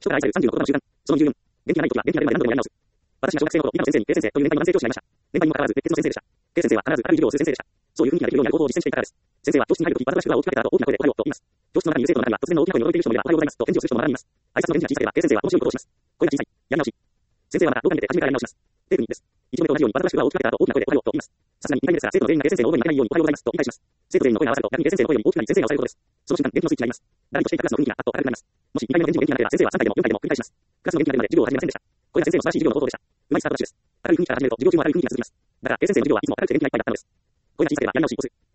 人から愛される30の言葉の習慣。その14。元気がない時は元気が出るまで何度でもやり直す。私が小学生の頃、今の先生に K 先生という年配の男性教師がいました。年配にもかかわらず、別の先生でした。K 先生は必ずある授業をする先生でした。そういう雰囲気ができるようになる方法を実践していたからです。先生は教室に入るとき、わざとしくは大きく開けた後、大きな声でおはようと言います。教室の中にいる生徒の中には、突然の大きな声に驚いている人もいれば、おはようございますと返事をする人もまだにいます。挨拶の返事が小さければ、K 先生は面白いことをします。声が小さい。やり直し。先生はまた廊下に出て初めからやり直します。テープにです。一度目と同じように、わざとしくは大きく開けた後、大きな声でおはようと言います。さすがに2回目ですが、生徒の全員が K 先生の大声に負けないようにおはようございますと言い返します。生徒全員の声が合わさると、逆に K 先生の声よりも大きくなり、先生が押されることです。その瞬間、電気のスイッチがあります。誰としていたクラスの雰囲気があっと明るくなります。もし2回目の返事も元気がなければ、先生は3回でも4回でも繰り返します。クラスの元気が出るまで授業を始めませんでした。これが先生の素晴らしい授業の方法でした。うまいスタートダッシュです。明るい雰囲気から始めると、授業中も明るい雰囲気が続きます。だから、K 先生の授業はいつも明るくて元気がいっぱいだったのです。声が小さければやり直しをする。